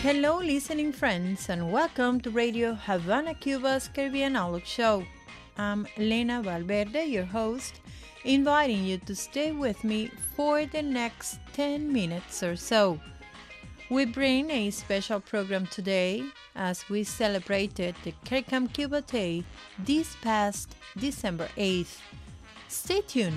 Hello, listening friends, and welcome to Radio Havana, Cuba's Caribbean Outlook Show. I'm Lena Valverde, your host, inviting you to stay with me for the next 10 minutes or so. We bring a special program today as we celebrated the CARICOM Cuba Day this past December 8th. Stay tuned.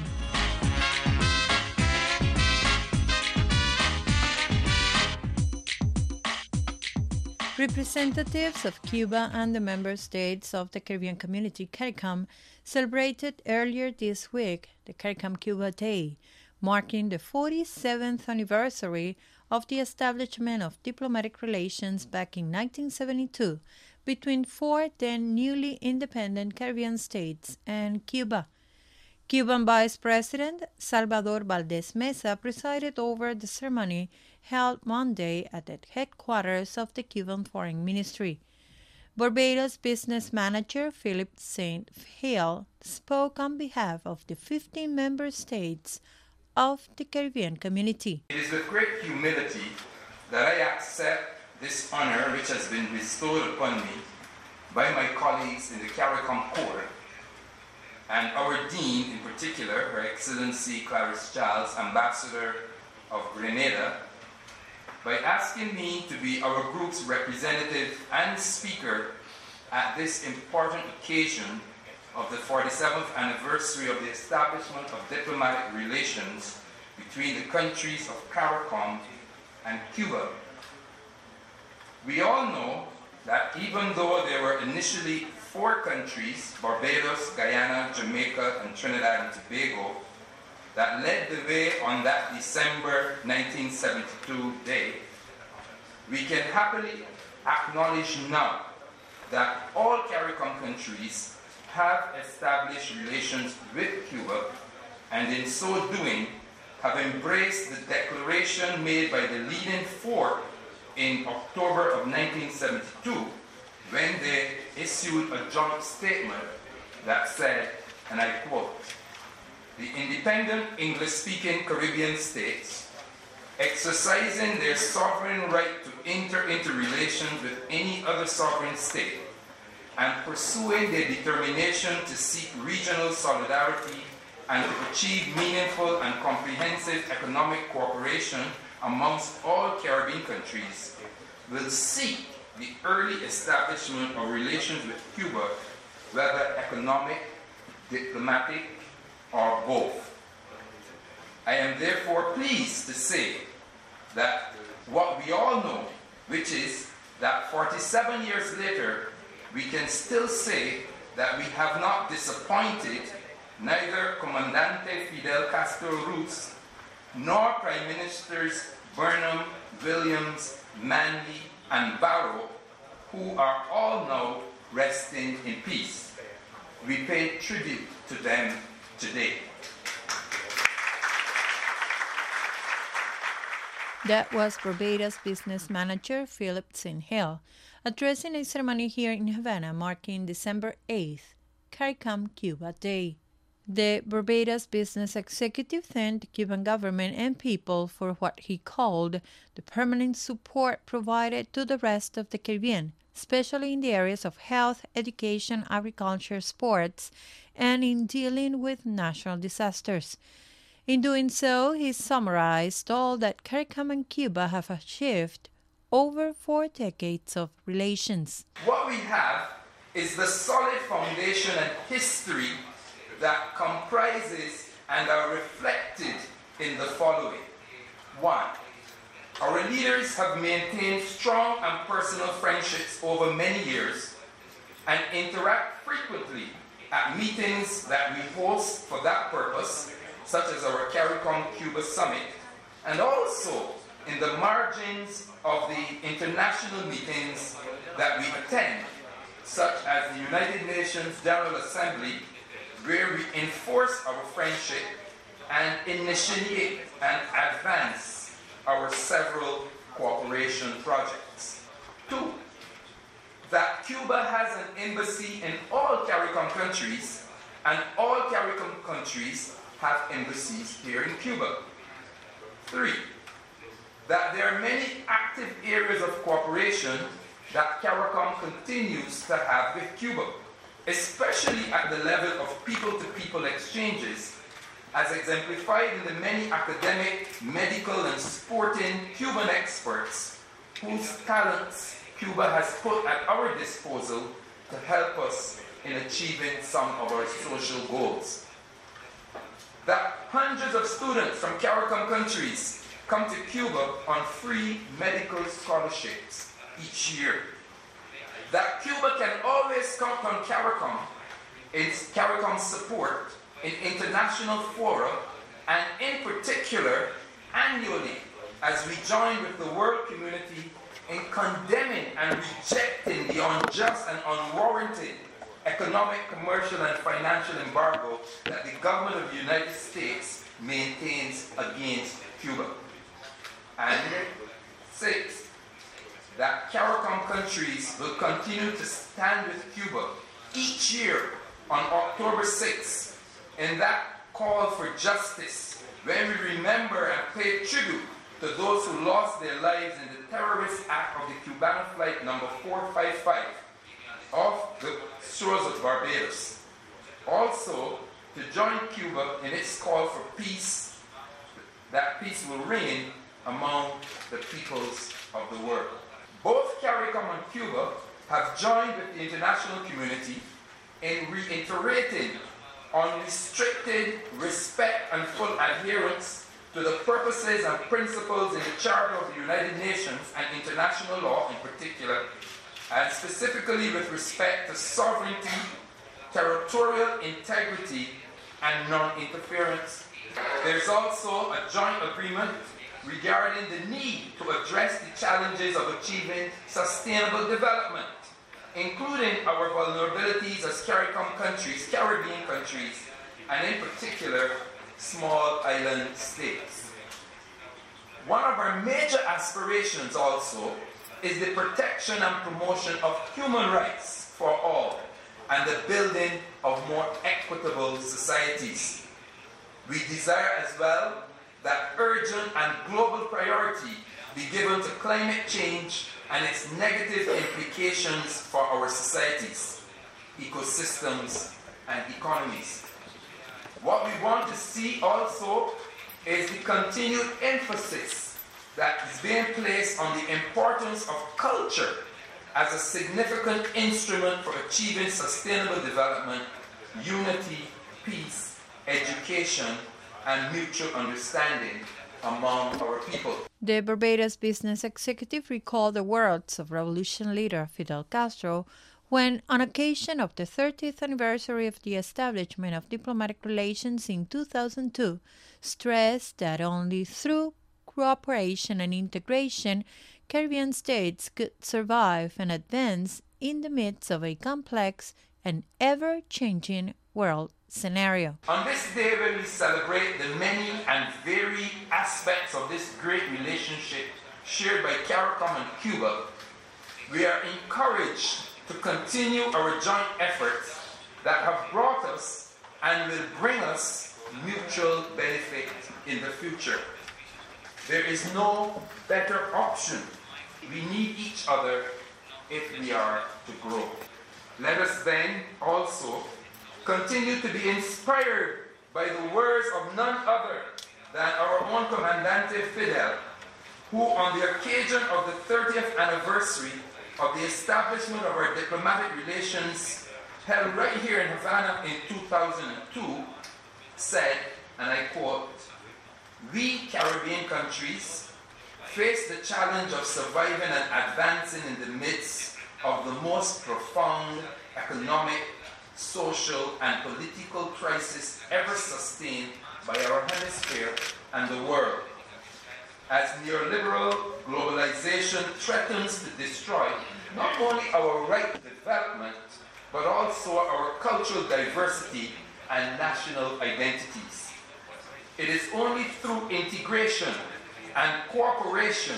Representatives of Cuba and the member states of the Caribbean Community CARICOM celebrated earlier this week the CARICOM Cuba Day, marking the 47th anniversary of the establishment of diplomatic relations back in 1972 between four then newly independent Caribbean states and Cuba. Cuban Vice President Salvador Valdez Mesa presided over the ceremony held Monday at the headquarters of the Cuban Foreign Ministry. Barbados business manager Philip St. Hill spoke on behalf of the 15 member states of the Caribbean community. It is with great humility that I accept this honor which has been bestowed upon me by my colleagues in the CARICOM Corps and our Dean in particular, Her Excellency Clarice Charles, Ambassador of Grenada, by asking me to be our group's representative and speaker at this important occasion of the 47th anniversary of the establishment of diplomatic relations between the countries of CARICOM and Cuba. We all know that even though there were initially four countries, Barbados, Guyana, Jamaica, and Trinidad and Tobago, that led the way on that December 1972 day, we can happily acknowledge now that all CARICOM countries have established relations with Cuba, and in so doing have embraced the declaration made by the leading four in October of 1972 when they issued a joint statement that said, and I quote, "The independent English-speaking Caribbean states, exercising their sovereign right to enter into relations with any other sovereign state and pursuing their determination to seek regional solidarity and to achieve meaningful and comprehensive economic cooperation amongst all Caribbean countries, will seek the early establishment of relations with Cuba, whether economic, diplomatic, or both. I am therefore pleased to say that what we all know, which is that 47 years later, we can still say that we have not disappointed neither Comandante Fidel Castro Ruz nor Prime Ministers Burnham, Williams, Manley, and Barrow, who are all now resting in peace. We pay tribute to them today. That was Barbados business manager Philip St. Hill addressing a ceremony here in Havana marking December 8th, CARICOM Cuba Day. The Barbados business executive thanked the Cuban government and people for what he called the permanent support provided to the rest of the Caribbean, especially in the areas of health, education, agriculture, sports, and in dealing with natural disasters. In doing so, he summarized all that CARICOM and Cuba have achieved over 4 decades of relations. What we have is the solid foundation and history that comprises and are reflected in the following. 1. Our leaders have maintained strong and personal friendships over many years and interact frequently at meetings that we host for that purpose, such as our CARICOM Cuba Summit, and also in the margins of the international meetings that we attend, such as the United Nations General Assembly, where we enforce our friendship and initiate and advance our several cooperation projects. 2. That Cuba has an embassy in all CARICOM countries, and all CARICOM countries have embassies here in Cuba. 3. that there are many active areas of cooperation that CARICOM continues to have with Cuba, especially at the level of people-to-people exchanges, as exemplified in the many academic, medical, and sporting Cuban experts whose talents Cuba has put at our disposal to help us in achieving some of our social goals. That hundreds of students from CARICOM countries come to Cuba on free medical scholarships each year. That Cuba can always count on CARICOM, its CARICOM support in international fora, and in particular, annually, as we join with the world community in condemning and rejecting the unjust and unwarranted economic, commercial, and financial embargo that the government of the United States maintains against Cuba. And sixth, that CARICOM countries will continue to stand with Cuba each year on October 6th in that call for justice, when we remember and pay tribute to those who lost their lives in the terrorist act of the Cubana flight number 455 off the shores of Barbados. Also, to join Cuba in its call for peace, that peace will reign among the peoples of the world. Both CARICOM and Cuba have joined with the international community in reiterating unrestricted respect and full adherence to the purposes and principles in the Charter of the United Nations and international law in particular, and specifically with respect to sovereignty, territorial integrity, and non-interference. There's also a joint agreement regarding the need to address the challenges of achieving sustainable development, including our vulnerabilities as CARICOM countries, Caribbean countries, and in particular, small island states. One of our major aspirations also is the protection and promotion of human rights for all and the building of more equitable societies. We desire as well that urgent and global priority be given to climate change and its negative implications for our societies, ecosystems, and economies. What we want to see also is the continued emphasis that is being placed on the importance of culture as a significant instrument for achieving sustainable development, unity, peace, education, and mutual understanding among our people. The Barbados business executive recalled the words of revolution leader Fidel Castro when, on occasion of the 30th anniversary of the establishment of diplomatic relations in 2002, stressed that only through cooperation and integration, Caribbean states could survive and advance in the midst of a complex and ever-changing world scenario. On this day when we celebrate the many and varied aspects of this great relationship shared by CARICOM and Cuba, we are encouraged to continue our joint efforts that have brought us and will bring us mutual benefit in the future. There is no better option. We need each other if we are to grow. Let us then also continue to be inspired by the words of none other than our own Comandante Fidel, who on the occasion of the 30th anniversary of the establishment of our diplomatic relations held right here in Havana in 2002, said, and I quote, "We Caribbean countries face the challenge of surviving and advancing in the midst of the most profound economic, social, and political crisis ever sustained by our hemisphere and the world. As neoliberal globalization threatens to destroy not only our right to development, but also our cultural diversity and national identities. It is only through integration and cooperation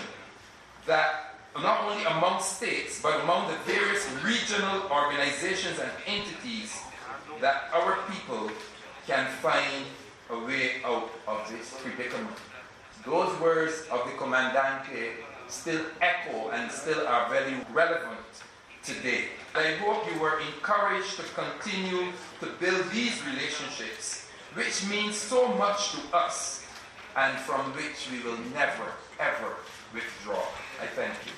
that not only among states, but among the various regional organizations and entities that our people can find a way out of this predicament. those words of the Comandante still echo and still are very relevant today. I hope you were encouraged to continue to build these relationships, which means so much to us and from which we will never, ever withdraw. I thank you.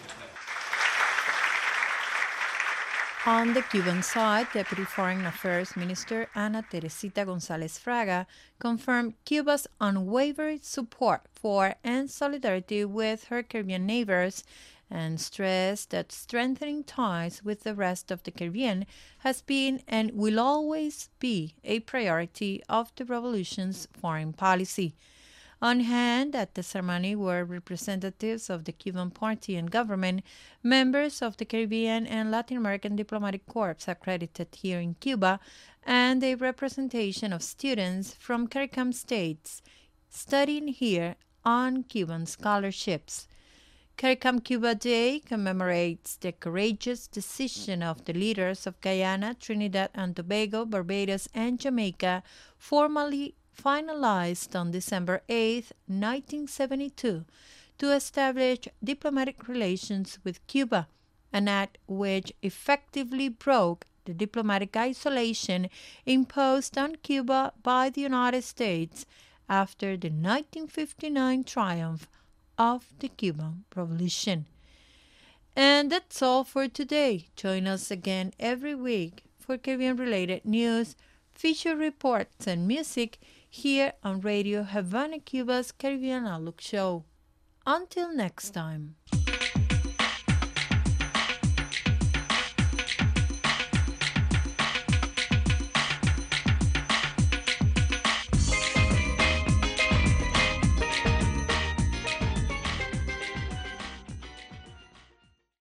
On the Cuban side, Deputy Foreign Affairs Minister Ana Teresita González Fraga confirmed Cuba's unwavering support for and solidarity with her Caribbean neighbors and stressed that strengthening ties with the rest of the Caribbean has been and will always be a priority of the revolution's foreign policy. On hand at the ceremony were representatives of the Cuban party and government, members of the Caribbean and Latin American Diplomatic Corps accredited here in Cuba, and a representation of students from CARICOM states studying here on Cuban scholarships. CARICOM Cuba Day commemorates the courageous decision of the leaders of Guyana, Trinidad and Tobago, Barbados, and Jamaica, formally finalized on December 8, 1972, to establish diplomatic relations with Cuba, an act which effectively broke the diplomatic isolation imposed on Cuba by the United States after the 1959 triumph of the Cuban Revolution. And that's all for today. Join us again every week for Caribbean-related news, feature reports, and music here on Radio Havana, Cuba's Caribbean Outlook Show. Until next time.